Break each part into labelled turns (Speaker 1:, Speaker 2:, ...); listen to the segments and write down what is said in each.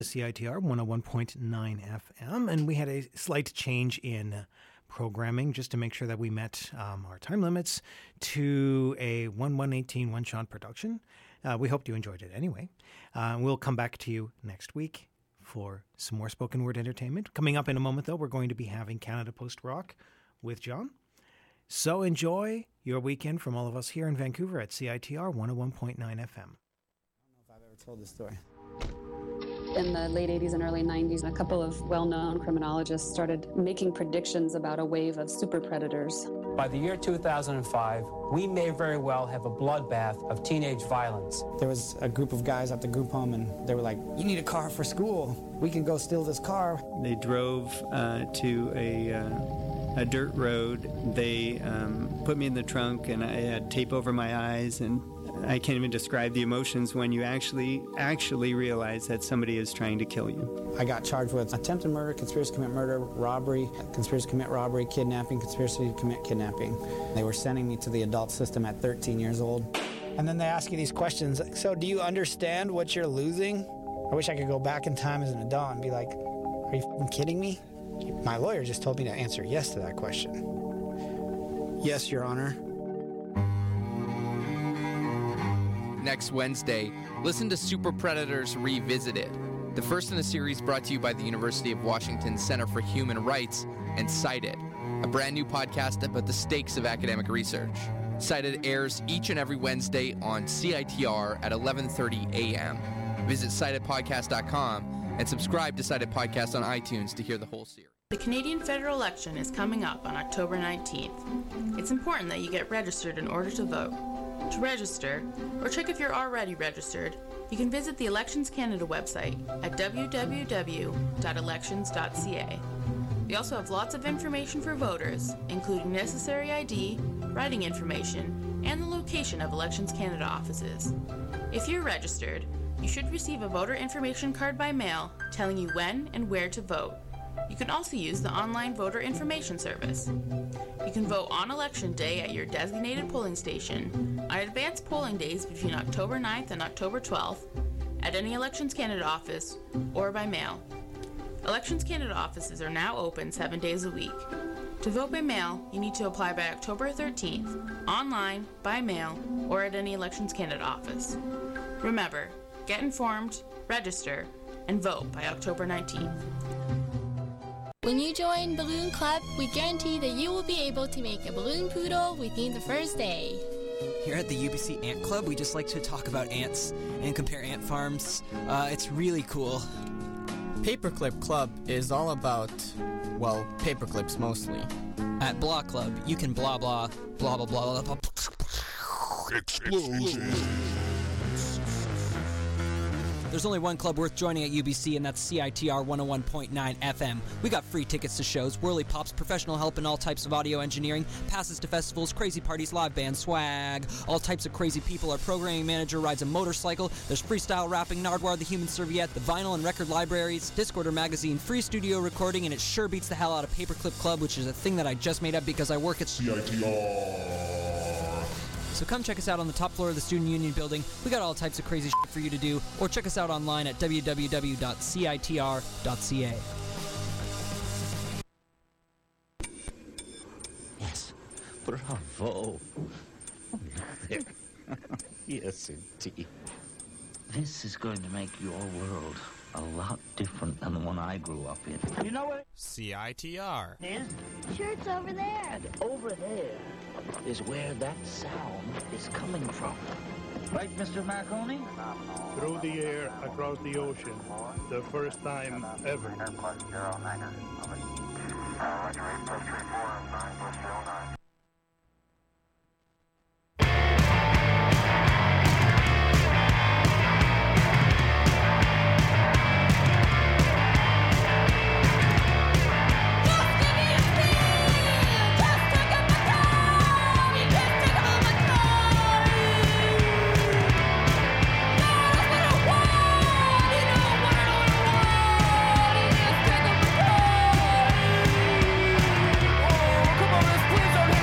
Speaker 1: CITR 101.9 FM, and we had a slight change in programming just to make sure that we met our time limits to a 1/118 one-shot production. We hoped you enjoyed it anyway. We'll come back to you next week for some more spoken word entertainment. Coming up in a moment, though, we're going to be having Canada Post Rock with John. So enjoy your weekend from all of us here in Vancouver at CITR 101.9 FM.
Speaker 2: I don't know if I've ever told this story.
Speaker 3: In the late 80s and early 90s, a couple of well-known criminologists started making predictions about a wave of super predators.
Speaker 4: By the year 2005, we may very well have a bloodbath of teenage violence.
Speaker 2: There was a group of guys at the group home, and they were like, "You need a car for school. We can go steal this car."
Speaker 5: They drove to a dirt road. They put me in the trunk, and I had tape over my eyes, and I can't even describe the emotions when you actually realize that somebody is trying to kill you.
Speaker 2: I got charged with attempted murder, conspiracy to commit murder, robbery, conspiracy to commit robbery, kidnapping, conspiracy to commit kidnapping. They were sending me to the adult system at 13 years old. And then they ask you these questions. So do you understand what you're losing? I wish I could go back in time as an adult and be like, are you f***ing kidding me? My lawyer just told me to answer yes to that question. Yes, Your Honor.
Speaker 6: Next Wednesday, listen to Super Predators Revisited, the first in a series brought to you by the University of Washington Center for Human Rights and Cited, a brand new podcast about the stakes of academic research. Cited airs each and every Wednesday on CITR at 11:30 a.m. Visit citedpodcast.com and subscribe to Cited Podcast on iTunes to hear the whole series.
Speaker 7: The Canadian federal election is coming up on October 19th. It's important that you get registered in order to vote. To register, or check if you're already registered, you can visit the Elections Canada website at www.elections.ca. We also have lots of information for voters, including necessary ID, writing information, and the location of Elections Canada offices. If you're registered, you should receive a voter information card by mail telling you when and where to vote. You can also use the online voter information service. You can vote on election day at your designated polling station, on advanced polling days between October 9th and October 12th, at any Elections Canada office, or by mail. Elections Canada offices are now open 7 days a week. To vote by mail, you need to apply by October 13th, online, by mail, or at any Elections Canada office. Remember, get informed, register, and vote by October 19th.
Speaker 8: When you join Balloon Club, we guarantee that you will be able to make a balloon poodle within the first day.
Speaker 9: Here at the UBC Ant Club, we just like to talk about ants and compare ant farms. It's really cool.
Speaker 10: Paperclip Club is all about, well, paperclips mostly.
Speaker 9: At Blah Club, you can blah blah, blah blah blah blah.
Speaker 11: Explosion.
Speaker 9: There's only one club worth joining at UBC, and that's CITR 101.9 FM. We got free tickets to shows, whirly pops, professional help in all types of audio engineering, passes to festivals, crazy parties, live band, swag, all types of crazy people. Our programming manager rides a motorcycle. There's freestyle rapping, Nardwar the Human Serviette, the vinyl and record libraries, Discorder magazine, free studio recording, and it sure beats the hell out of Paperclip Club, which is a thing that I just made up because I work at
Speaker 11: CITR.
Speaker 9: So come check us out on the top floor of the Student Union building. We got all types of crazy shit for you to do, or check us out online at www.citr.ca.
Speaker 12: Yes, bravo. There. Yes, indeed. This is going to make your world a lot different than the one I grew up in.
Speaker 13: You know what?
Speaker 10: CITR.
Speaker 13: Is?
Speaker 14: Sure, it's over there.
Speaker 12: And over there is where that sound is coming from. Right, Mr. Marconi?
Speaker 15: Through the air, across the ocean, the first time ever.
Speaker 16: Come on, let's please don't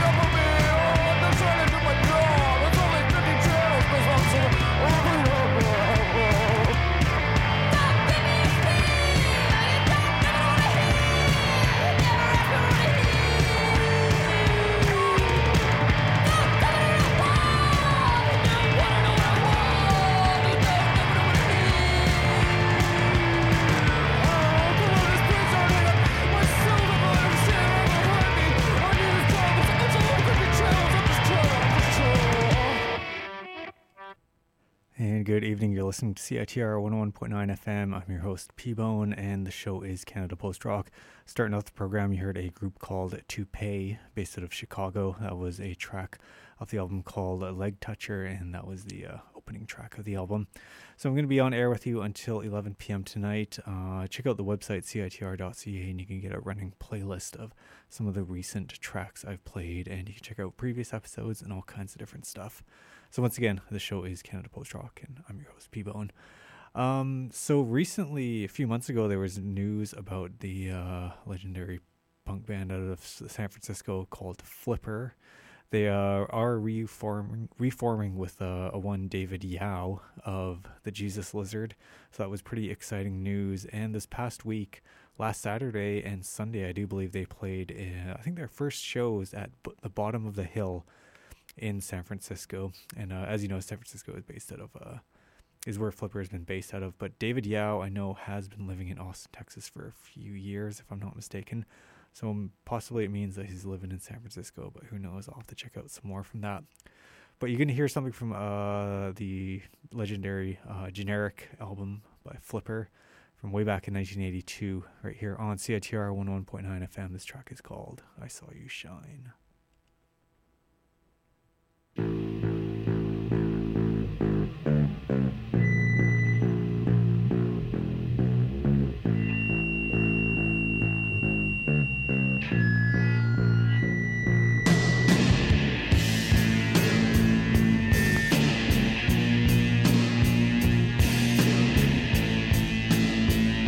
Speaker 13: evening. You're listening to CITR 101.9 FM. I'm your host, P-Bone, and the show is Canada Post Rock. Starting off the program, you heard a group called To Pay, based out of Chicago. That was a track off the album called Leg Toucher, and that was the opening track of the album. So I'm going to be on air with you until 11 p.m. tonight. Check out the website, citr.ca, and you can get a running playlist of some of the recent tracks I've played, and you can check out previous episodes and all kinds of different stuff. So once again, the show is Canada Post Rock, and I'm your host, P-Bone. So recently, a few months ago, there was news about the legendary punk band out of San Francisco called Flipper. They are reforming with a one David Yao of the Jesus Lizard. So that was pretty exciting news. And this past week, last Saturday and Sunday, I do believe they played, I think their first shows at the Bottom of the Hill in San Francisco. And as you know, San Francisco is based out of is where Flipper has been based out of. But David Yao, I know, has been living in Austin, Texas for a few years, if I'm not mistaken. So possibly it means that he's living in San Francisco, but who knows? I'll have to check out some more from that. But you're going to hear something from the legendary Generic album by Flipper from way back in 1982, right here on CITR 101.9 FM. This track is called I Saw You Shine.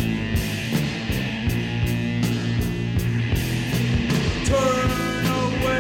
Speaker 14: Turn away.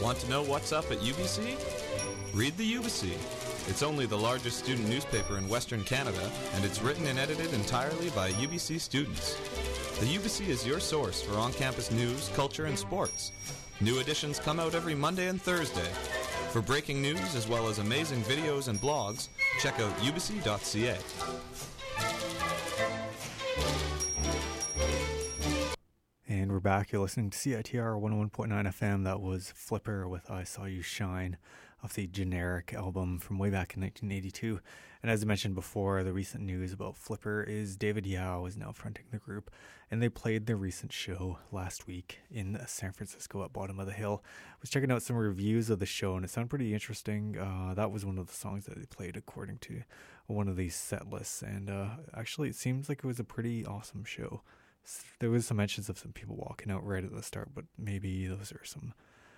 Speaker 14: Want to know what's up at UBC? Read the UBC. It's only the largest student newspaper in Western Canada, and it's written and edited entirely by UBC students. The UBC is your source for on-campus news, culture, and sports. New editions come out every Monday and Thursday. For breaking news as well as amazing videos and blogs, check out ubc.ca.
Speaker 13: And we're back. You're listening to CITR 101.9 FM. That was Flipper with I Saw You Shine off the Generic album from way back in 1982. And as I mentioned before, the recent news about Flipper is David Yao is now fronting the group, and they played their recent show last week in San Francisco at Bottom of the Hill. I was checking out some reviews of the show, and it sounded pretty interesting. That was one of the songs that they played according to one of these set lists, and actually it seems like it was a pretty awesome show. There was some mentions of some people walking out right at the start, but maybe those are some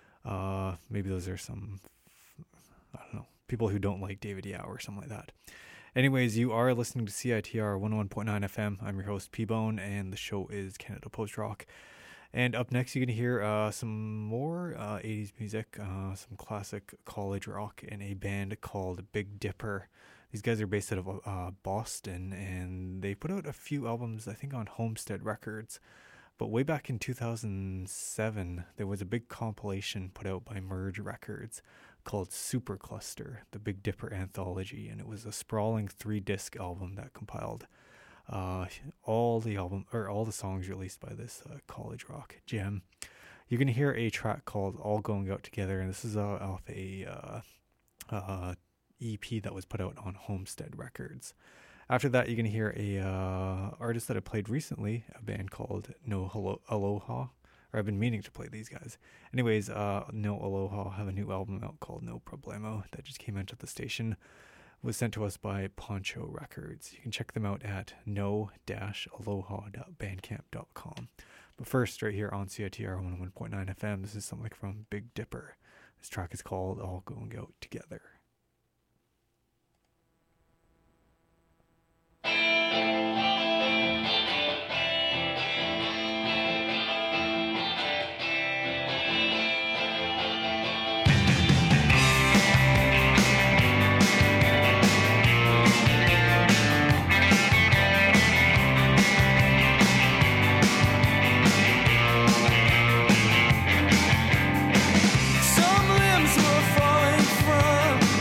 Speaker 13: I don't know, people who don't like David Yao or something like that. Anyways, you are listening to CITR 101.9 FM. I'm your host, P-Bone, and the show is Canada Post Rock. And up next, you're going to hear some more 80s music, some classic college rock, and a band called Big Dipper. These guys are based out of Boston, and they put out a few albums, I think, on Homestead Records. But way back in 2007, there was a big compilation put out by Merge Records called Supercluster, the Big Dipper Anthology, and it was a sprawling 3-disc album that compiled all the songs released by this college rock gem. You're going to hear a track called All Going Out Together, and this is off a EP that was put out on Homestead Records. After that, you're going to hear a artist that I played recently, a band called No Aloha. Or I've been meaning to play these guys. Anyways, No Aloha have a new album out called No Problemo that just came into the station. It was sent to us by Poncho Records. You can check them out at no-aloha.bandcamp.com. But first, right here on CITR 101.9 FM, this is something from Big Dipper. This track is called All Going Out Together.
Speaker 16: Some limbs were falling from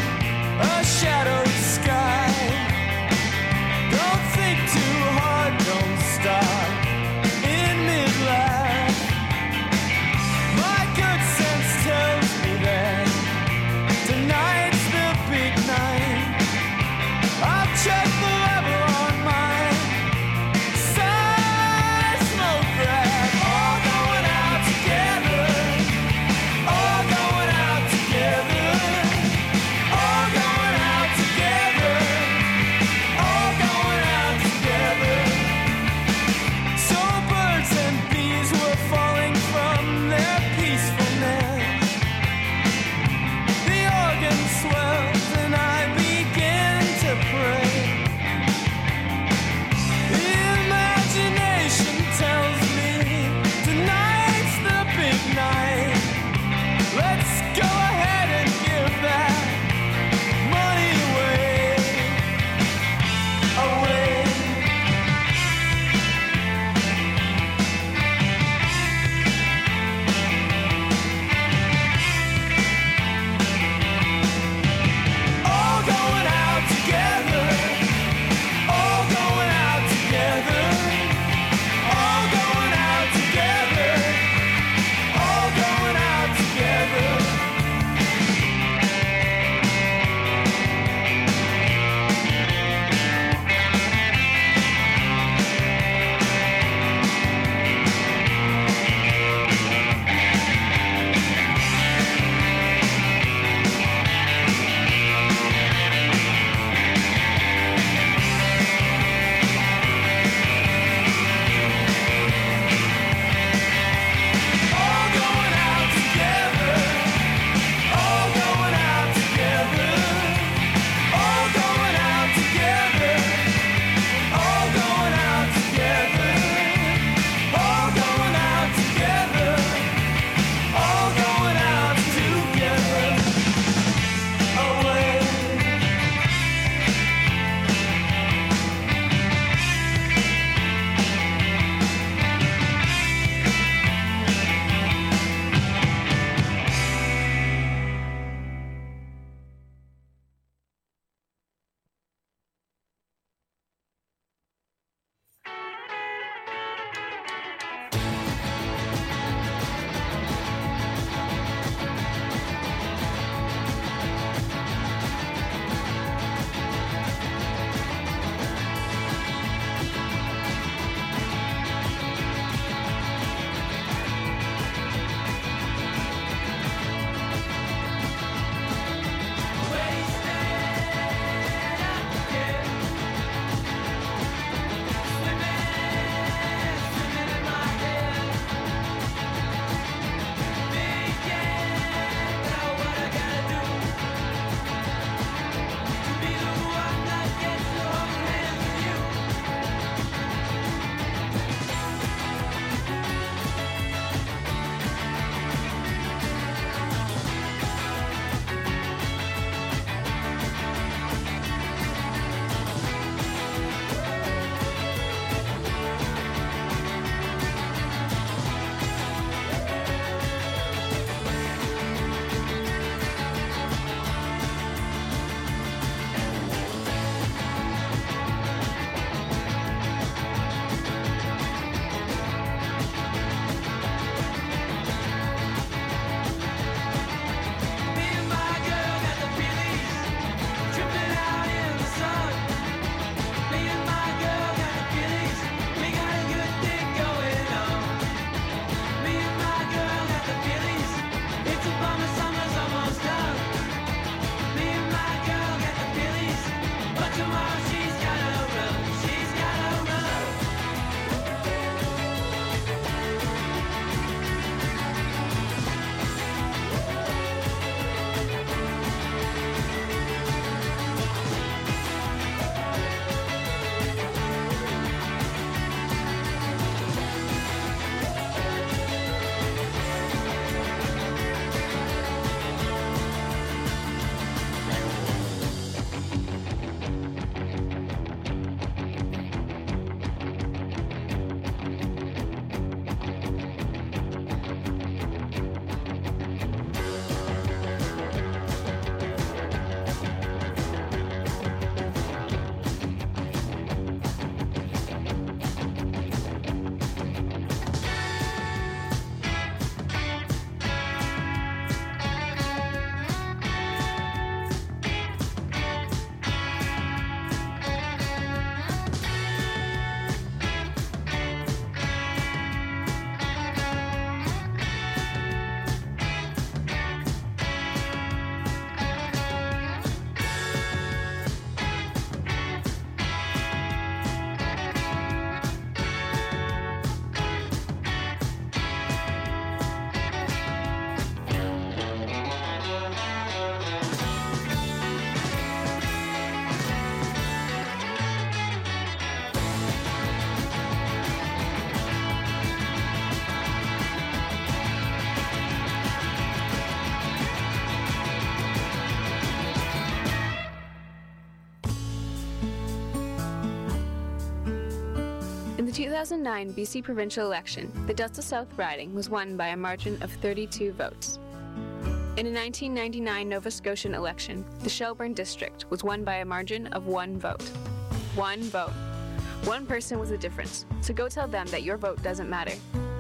Speaker 16: 2009 BC provincial election, the Delta South riding was won by a margin of 32 votes. In a 1999 Nova Scotian election, the Shelburne district was won by a margin of 1 vote. 1 vote. One person was the difference, so go tell them that your vote doesn't matter.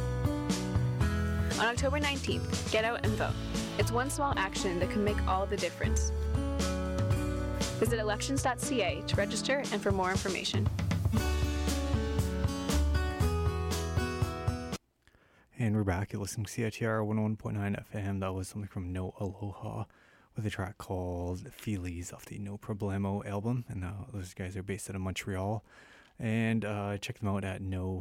Speaker 16: On October 19th, get out and vote. It's one small action that can make all the difference. Visit elections.ca to register and for more information.
Speaker 13: And we're back. You're listening to CITR 101.9 FM. That was something from No Aloha with a track called Feelies off the No Problemo album. And those guys are based out of Montreal. And check them out at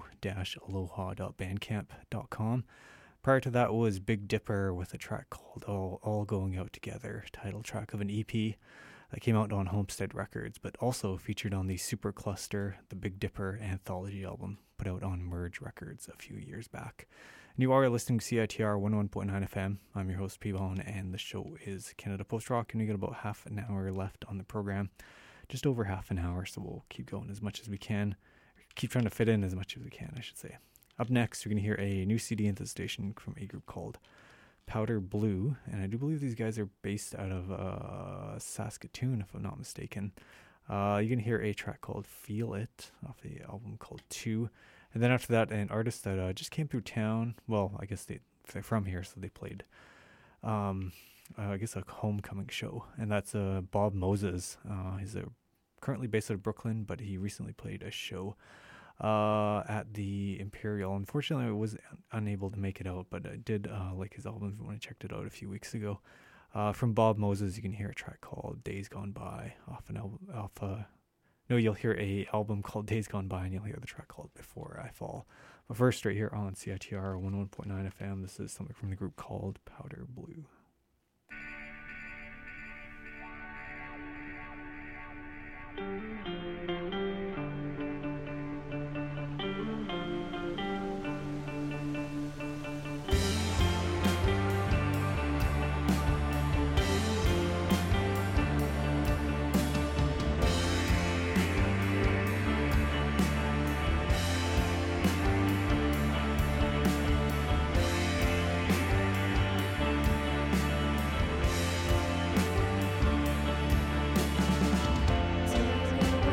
Speaker 13: no-aloha.bandcamp.com. Prior to that was Big Dipper with a track called All Going Out Together, title track of an EP that came out on Homestead Records, but also featured on the Super Cluster, the Big Dipper anthology album, put out on Merge Records a few years back. And you are listening to CITR 101.9 FM. I'm your host, P-Bone, and the show is Canada Post Rock, and we got about half an hour left on the program. Just over half an hour, so we'll keep going as much as we can. Keep trying to fit in as much as we can, I should say. Up next, you're going to hear a new CD into the station from a group called Powder Blue, and I do believe these guys are based out of Saskatoon, if I'm not mistaken. You're going to hear a track called Feel It off the album called 2. And then after that, an artist that just came through town. Well, I guess they're from here, so they played I guess a homecoming show, and that's Bob Moses. He's currently based out of Brooklyn, but he recently played a show at the Imperial. Unfortunately, I was unable to make it out, but I did like his album when I checked it out a few weeks ago. From Bob Moses, you can hear a track called Days Gone By you'll hear a album called Days Gone By, and you'll hear the track called Before I Fall. But first, right here on CITR 101.9 FM, this is something from the group called Powder Blue.
Speaker 17: Take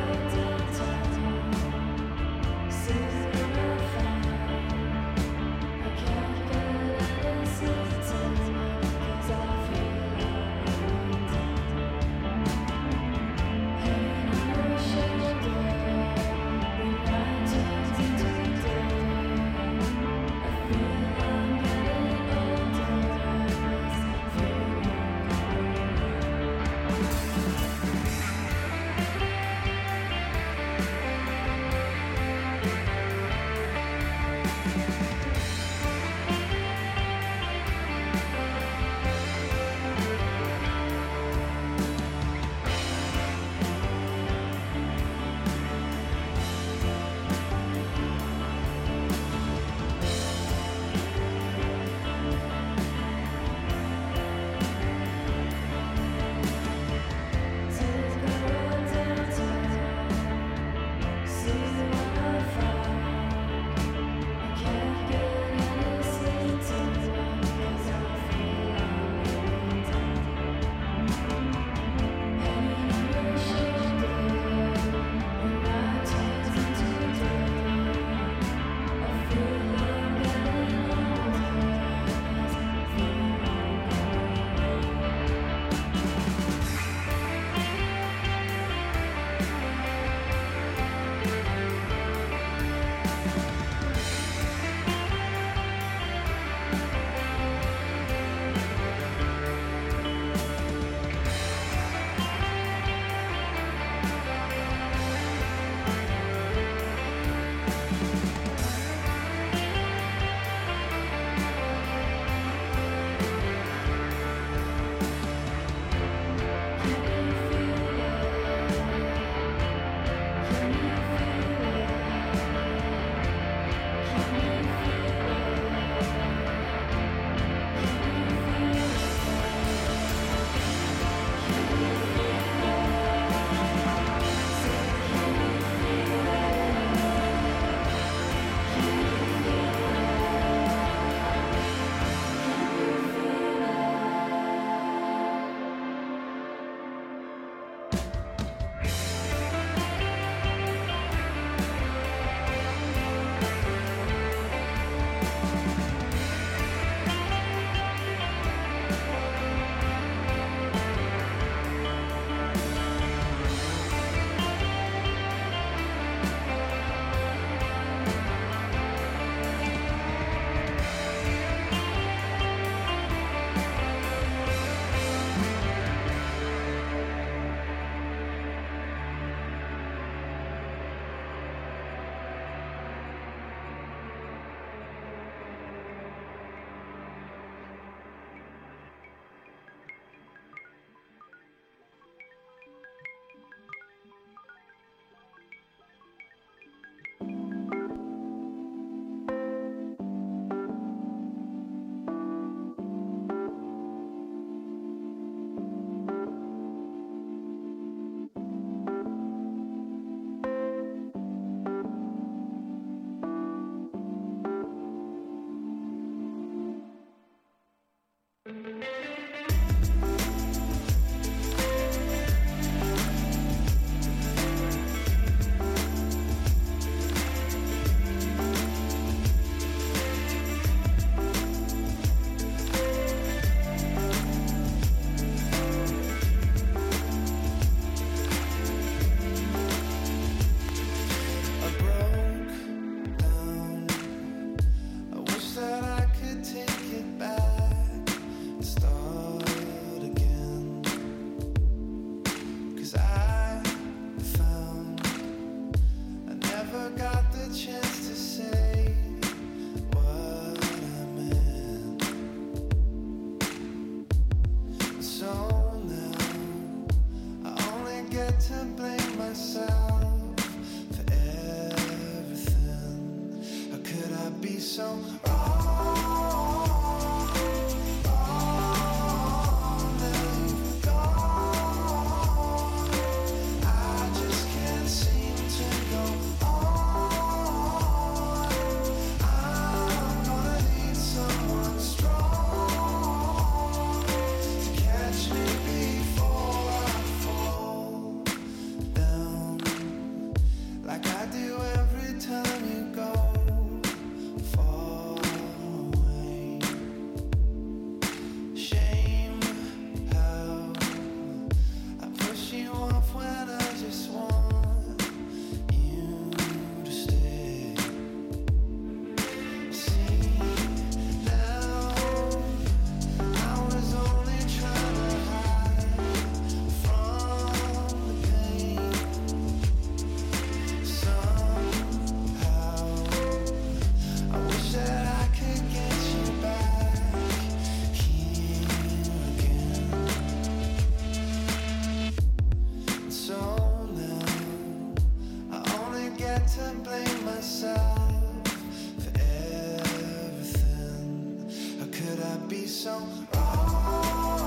Speaker 17: be so wrong?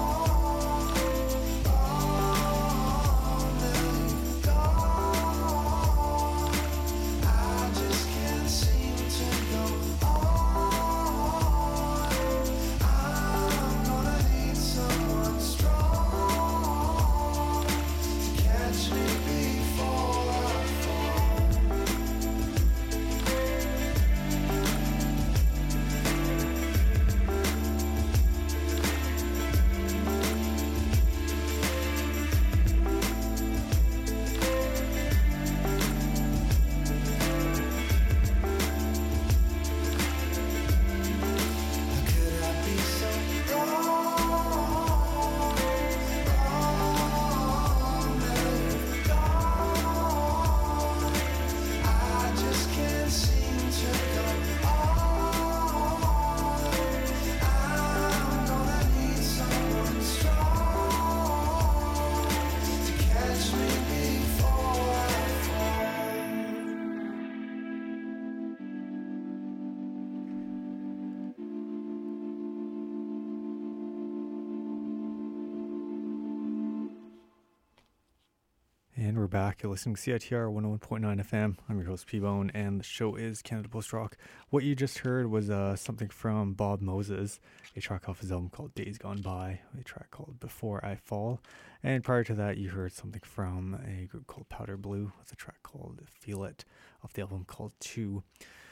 Speaker 13: And we're back. You're listening to CITR 101.9 FM. I'm your host, P-Bone, and the show is Canada Post Rock. What you just heard was something from Bob Moses, a track off his album called Days Gone By, a track called Before I Fall. And prior to that, you heard something from a group called Powder Blue with a track called Feel It off the album called 2.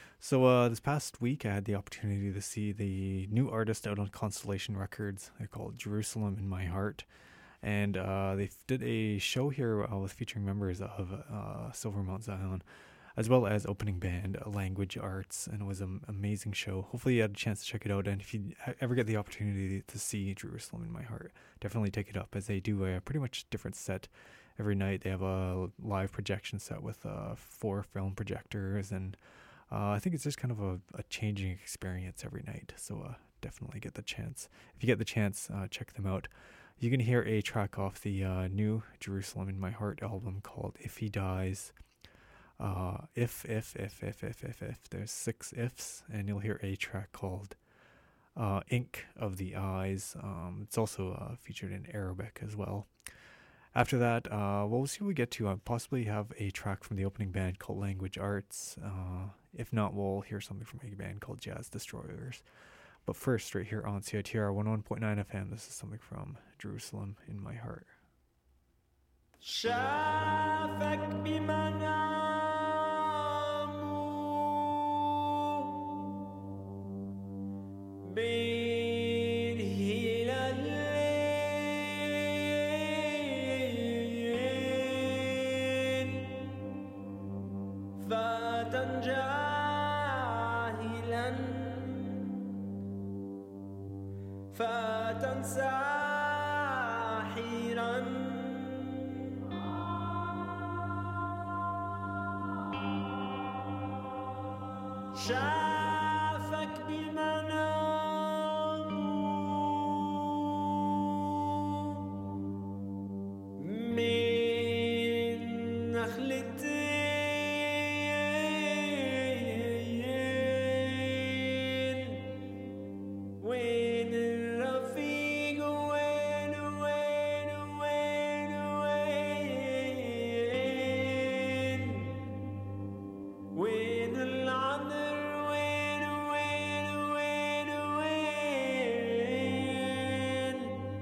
Speaker 13: So this past week, I had the opportunity to see the new artist out on Constellation Records. They're called Jerusalem in My Heart. And they did a show here with featuring members of Silver Mount Zion, as well as opening band Language Arts, and it was an amazing show. Hopefully you had a chance to check it out, and if you ever get the opportunity to see Jerusalem in My Heart, definitely take it up, as they do a pretty much different set every night. They have a live projection set with 4 film projectors, and I think it's just kind of a changing experience every night, so definitely get the chance. If you get the chance, check them out. You can hear a track off the new Jerusalem in My Heart album called If He Dies. If. There's 6 ifs, and you'll hear a track called Ink of the Eyes. It's also featured in Arabic as well. After that, we'll see what we get to. Possibly have a track from the opening band called Language Arts. If not, we'll hear something from a band called Jazz Destroyers. But first, right here on CITR 101.9 FM, this is something from Jerusalem in My Heart.
Speaker 17: شافك بمنامه بين هلالين فتى جاهلا فتى ساحرا شافك بمنامه من نخلتين وين الرفيق وين وين وين وين وين العذر وين وين وين وين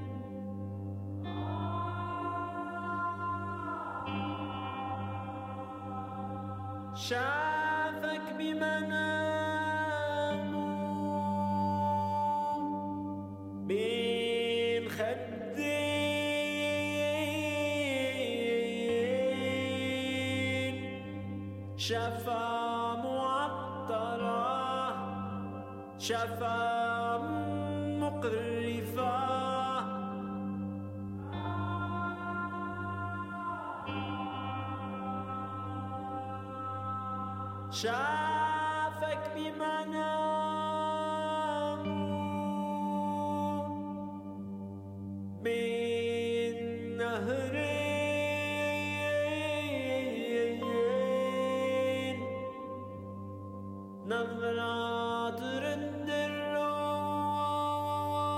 Speaker 17: شافك بمنامه بين خدين شفا معطرة شفا مقرفة شافك بمنامه بين نهرين نظرة ترد الروح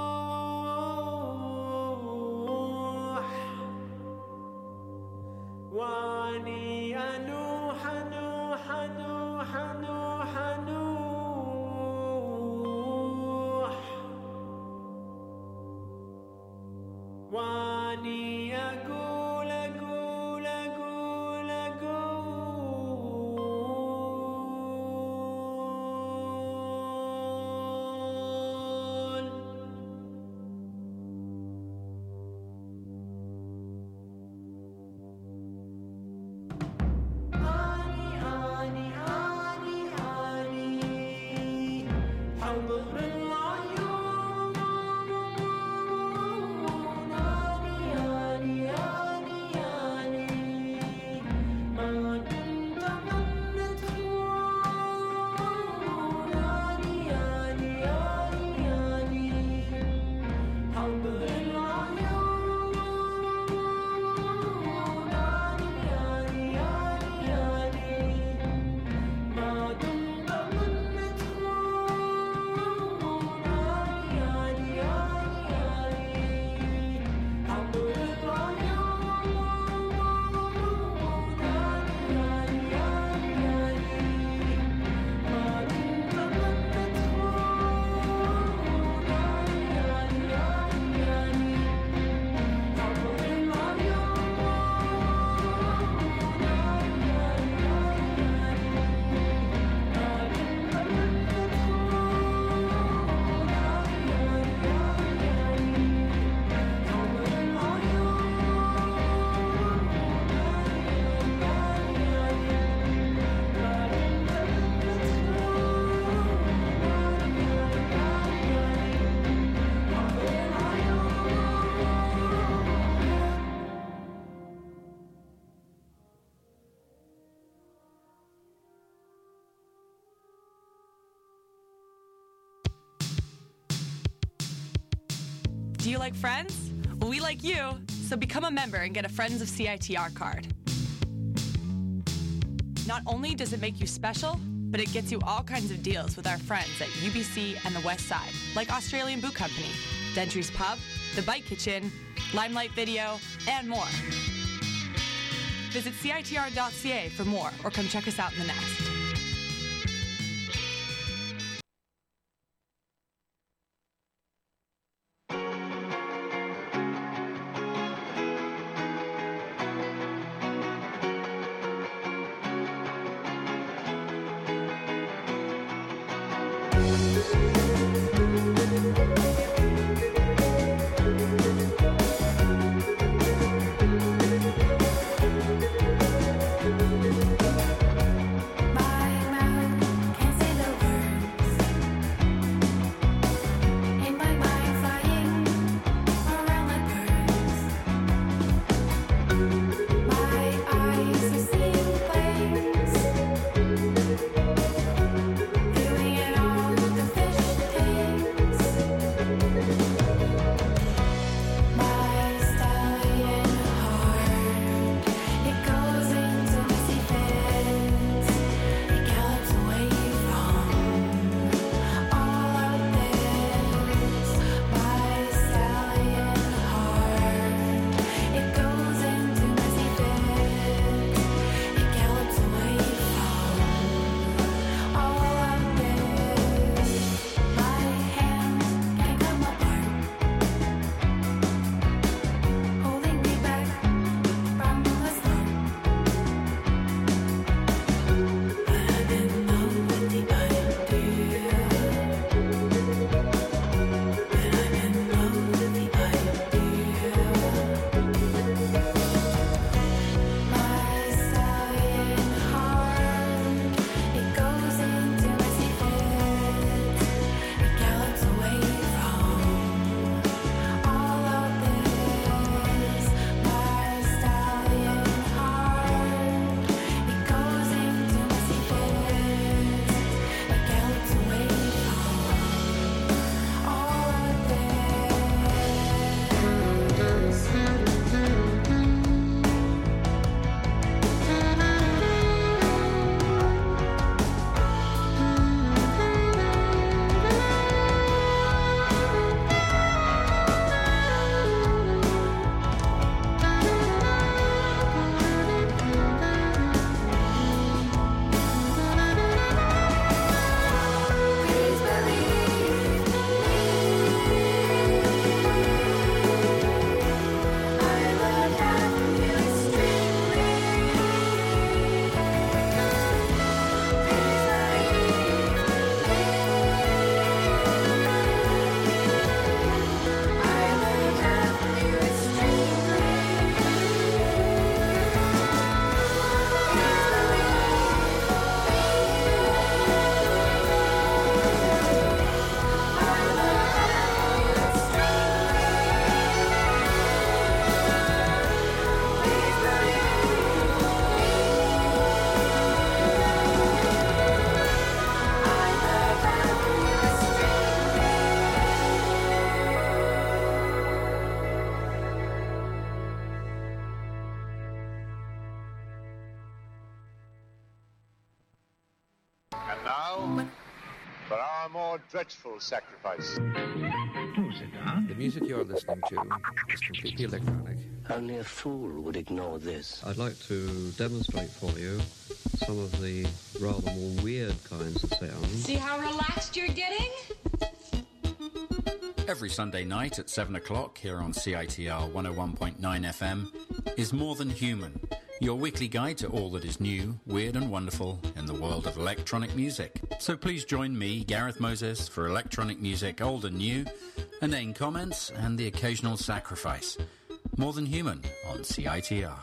Speaker 18: Do you like Friends? Well, we like you, so become a member and get a Friends of CITR card. Not only does it make you special, but it gets you all kinds of deals with our friends at UBC and the West Side, like Australian Boot Company, Dentry's Pub, The Bite Kitchen, Limelight Video, and more. Visit CITR.ca for more, or come check us out in the Nest.
Speaker 19: Doing it all with the fish tail. far more dreadful sacrifice.
Speaker 20: The music you're listening to is completely electronic.
Speaker 12: Only a fool would ignore this.
Speaker 20: I'd like to demonstrate for you some of the rather more weird kinds of sounds.
Speaker 21: See how relaxed you're getting?
Speaker 22: Every Sunday night at 7 o'clock here on CITR 101.9 FM is More Than Human, your weekly guide to all that is new, weird and wonderful in the world of electronic music. So please join me, Gareth Moses, for electronic music old and new, inane comments and the occasional sacrifice. More Than Human on CITR.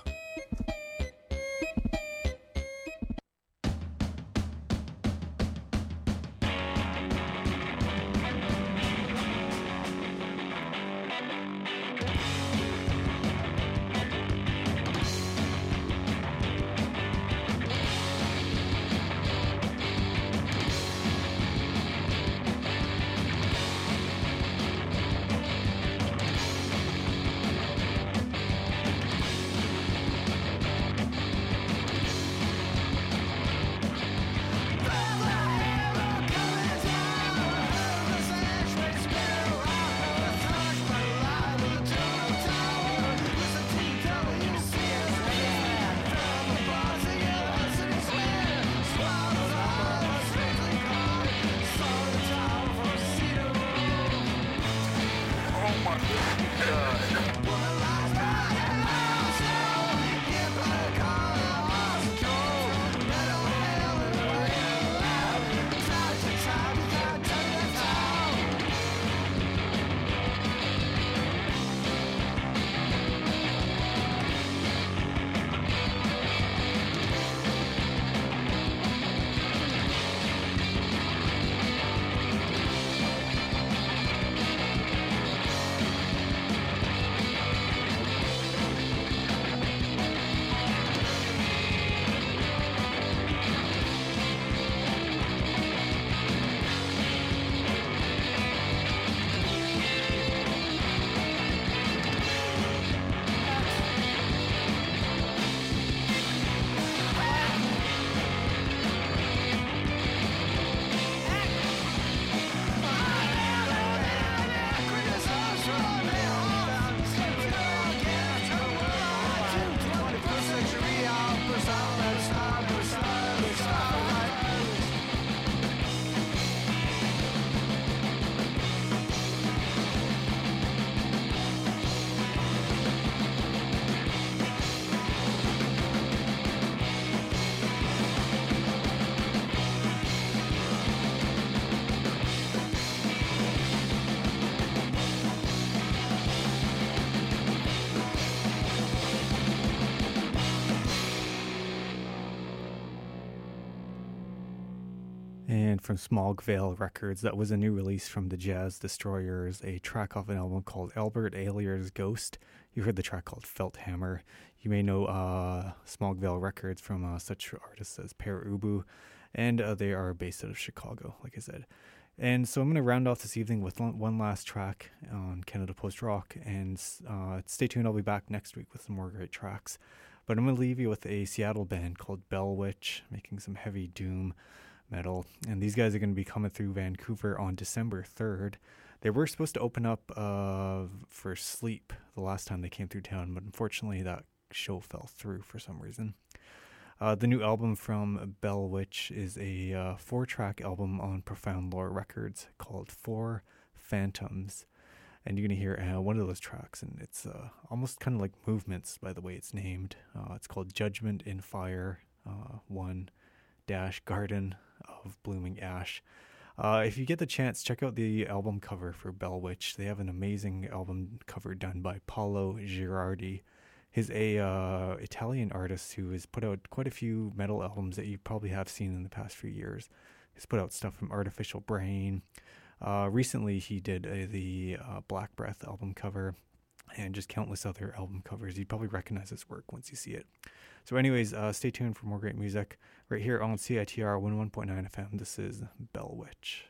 Speaker 13: And from Smogvale Records, that was a new release from the Jazz Destroyers, a track off an album called Albert Ailier's Ghost. You heard the track called Felt Hammer. You may know Smogvale Records from such artists as Per Ubu, and they are based out of Chicago, like I said. And so I'm going to round off this evening with one last track on Canada Post Rock, and stay tuned, I'll be back next week with some more great tracks. But I'm going to leave you with a Seattle band called Bell Witch, making some heavy doom metal, and these guys are going to be coming through Vancouver on December 3rd. They were supposed to open up for Sleep the last time they came through town, but unfortunately that show fell through for some reason. The new album from Bell Witch is a 4-track album on Profound Lore Records called Four Phantoms, and you're going to hear one of those tracks, and it's almost kind of like Movements by the way it's named. It's called Judgment in Fire 1-Garden of Blooming Ash. If you get the chance, check out the album cover for Bell Witch. They have an amazing album cover done by Paolo Girardi. He's a Italian artist who has put out quite a few metal albums that you probably have seen in the past few years. He's put out stuff from Artificial Brain. Recently he did the Black Breath album cover and just countless other album covers. You'd probably recognize his work once you see it. So anyways, stay tuned for more great music right here on CITR 101.9 FM. This is Bell Witch.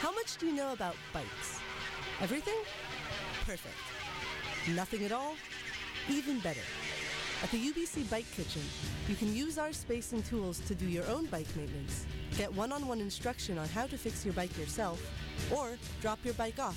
Speaker 1: How much do you know about bikes? Everything? Perfect. Nothing at all? Even better. At the UBC Bike Kitchen, you can use our space and tools to do your own bike maintenance, get one-on-one instruction on how to fix your bike yourself, or drop your bike off